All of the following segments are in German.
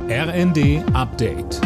RND Update.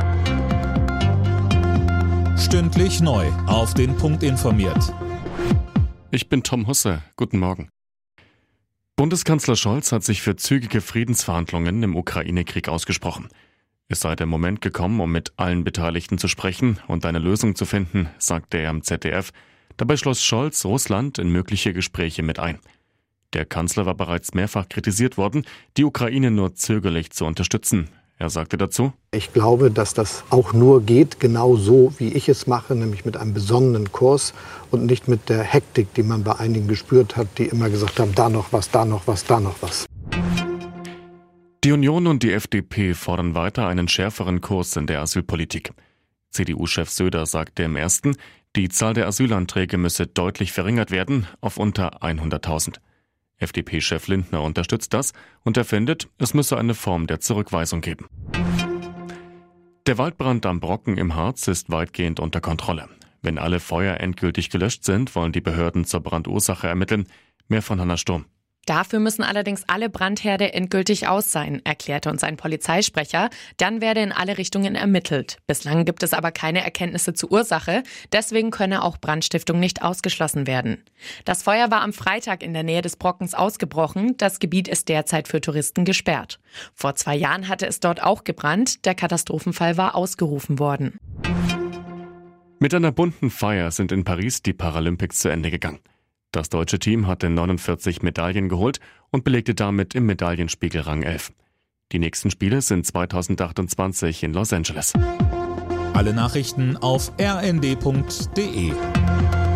Stündlich neu auf den Punkt informiert. Ich bin Tom Husse. Guten Morgen. Bundeskanzler Scholz hat sich für zügige Friedensverhandlungen im Ukraine-Krieg ausgesprochen. Es sei der Moment gekommen, um mit allen Beteiligten zu sprechen und eine Lösung zu finden, sagte er im ZDF. Dabei schloss Scholz Russland in mögliche Gespräche mit ein. Der Kanzler war bereits mehrfach kritisiert worden, die Ukraine nur zögerlich zu unterstützen. Er sagte dazu: Ich glaube, dass das auch nur geht, genau so, wie ich es mache, nämlich mit einem besonnenen Kurs und nicht mit der Hektik, die man bei einigen gespürt hat, die immer gesagt haben, da noch was, da noch was, da noch was. Die Union und die FDP fordern weiter einen schärferen Kurs in der Asylpolitik. CDU-Chef Söder sagte im ersten, die Zahl der Asylanträge müsse deutlich verringert werden auf unter 100.000. FDP-Chef Lindner unterstützt das und er findet, es müsse eine Form der Zurückweisung geben. Der Waldbrand am Brocken im Harz ist weitgehend unter Kontrolle. Wenn alle Feuer endgültig gelöscht sind, wollen die Behörden zur Brandursache ermitteln. Mehr von Hanna Sturm. Dafür müssen allerdings alle Brandherde endgültig aus sein, erklärte uns ein Polizeisprecher. Dann werde in alle Richtungen ermittelt. Bislang gibt es aber keine Erkenntnisse zur Ursache. Deswegen könne auch Brandstiftung nicht ausgeschlossen werden. Das Feuer war am Freitag in der Nähe des Brockens ausgebrochen. Das Gebiet ist derzeit für Touristen gesperrt. Vor 2 Jahren hatte es dort auch gebrannt. Der Katastrophenfall war ausgerufen worden. Mit einer bunten Feier sind in Paris die Paralympics zu Ende gegangen. Das deutsche Team hatte 49 Medaillen geholt und belegte damit im Medaillenspiegel Rang 11. Die nächsten Spiele sind 2028 in Los Angeles. Alle Nachrichten auf rnd.de.